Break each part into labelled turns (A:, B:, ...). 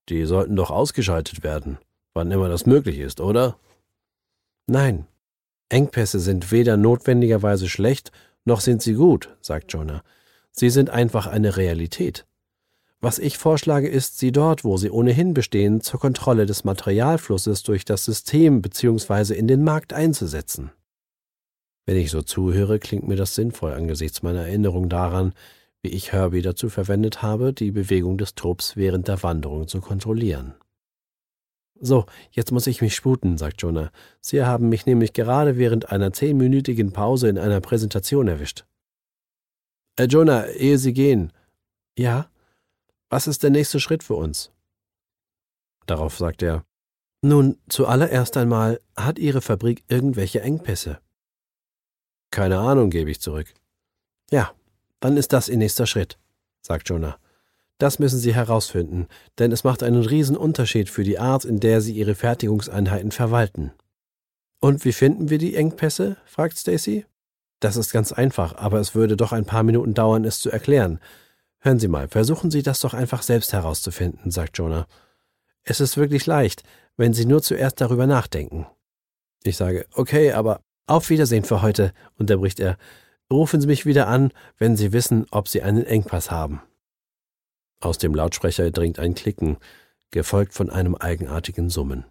A: Die sollten doch ausgeschaltet werden, wann immer das möglich ist, oder?
B: Nein, Engpässe sind weder notwendigerweise schlecht, noch sind sie gut, sagt Jonah. Sie sind einfach eine Realität. Was ich vorschlage, ist, sie dort, wo sie ohnehin bestehen, zur Kontrolle des Materialflusses durch das System bzw. in den Markt einzusetzen. Wenn ich so zuhöre, klingt mir das sinnvoll angesichts meiner Erinnerung daran, wie ich Herbie dazu verwendet habe, die Bewegung des Trupps während der Wanderung zu kontrollieren. »So, jetzt muss ich mich sputen«, sagt Jonah. »Sie haben mich nämlich gerade während einer 10-minütigen Pause in einer Präsentation erwischt.«
A: Jonah, ehe Sie gehen.«
B: »Ja? Was ist der nächste Schritt für uns?«
A: Darauf sagt er,
B: »Nun, zuallererst einmal, hat Ihre Fabrik irgendwelche Engpässe?«
A: »Keine Ahnung«, gebe ich zurück.
B: »Ja, dann ist das Ihr nächster Schritt«, sagt Jonah. »Das müssen Sie herausfinden, denn es macht einen riesen Unterschied für die Art, in der Sie Ihre Fertigungseinheiten verwalten.« »Und wie finden wir die Engpässe?« fragt Stacy. »Das ist ganz einfach, aber es würde doch ein paar Minuten dauern, es zu erklären. Hören Sie mal, versuchen Sie das doch einfach selbst herauszufinden«, sagt Jonah. »Es ist wirklich leicht, wenn Sie nur zuerst darüber nachdenken.« Ich sage, »Okay, aber auf Wiedersehen für heute«, unterbricht er. »Rufen Sie mich wieder an, wenn Sie wissen, ob Sie einen Engpass haben.« Aus dem Lautsprecher dringt ein Klicken, gefolgt von einem eigenartigen Summen.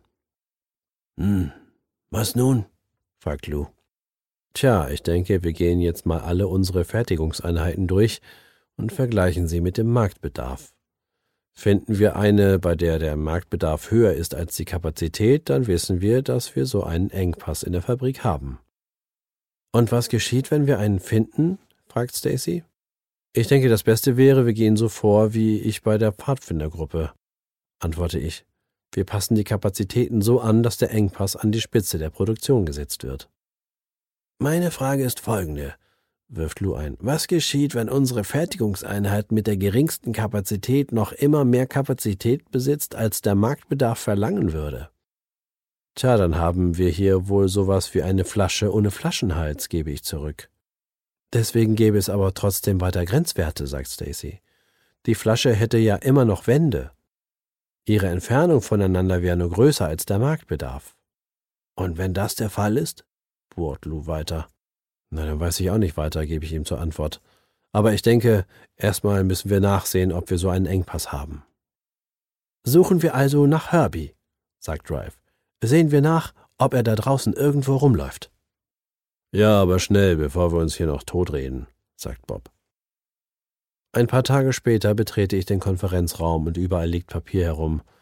A: Was nun?«
B: fragt Lou. »Tja, ich denke, wir gehen jetzt mal alle unsere Fertigungseinheiten durch und vergleichen sie mit dem Marktbedarf. Finden wir eine, bei der der Marktbedarf höher ist als die Kapazität, dann wissen wir, dass wir so einen Engpass in der Fabrik haben.« »Und was geschieht, wenn wir einen finden?« fragt Stacy. »Ich denke, das Beste wäre, wir gehen so vor, wie ich bei der Pfadfindergruppe«, antworte ich. »Wir passen die Kapazitäten so an, dass der Engpass an die Spitze der Produktion gesetzt wird.«
A: »Meine Frage ist folgende«, wirft Lou ein. »Was geschieht, wenn unsere Fertigungseinheit mit der geringsten Kapazität noch immer mehr Kapazität besitzt, als der Marktbedarf verlangen würde?«
B: »Tja, dann haben wir hier wohl sowas wie eine Flasche ohne Flaschenhals«, gebe ich zurück. »Deswegen gäbe es aber trotzdem weiter Grenzwerte«, sagt Stacy. »Die Flasche hätte ja immer noch Wände. Ihre Entfernung voneinander wäre nur größer als der Marktbedarf.«
A: »Und wenn das der Fall ist?«, bohrt Lou weiter.
B: »Na, dann weiß ich auch nicht weiter«, gebe ich ihm zur Antwort. »Aber ich denke, erstmal müssen wir nachsehen, ob wir so einen Engpass haben.«
A: »Suchen wir also nach Herbie«, sagt Drive.
B: »Sehen wir nach, ob er da draußen irgendwo rumläuft.«
A: »Ja, aber schnell, bevor wir uns hier noch totreden«, sagt Bob.
B: Ein paar Tage später betrete ich den Konferenzraum und überall liegt Papier herum.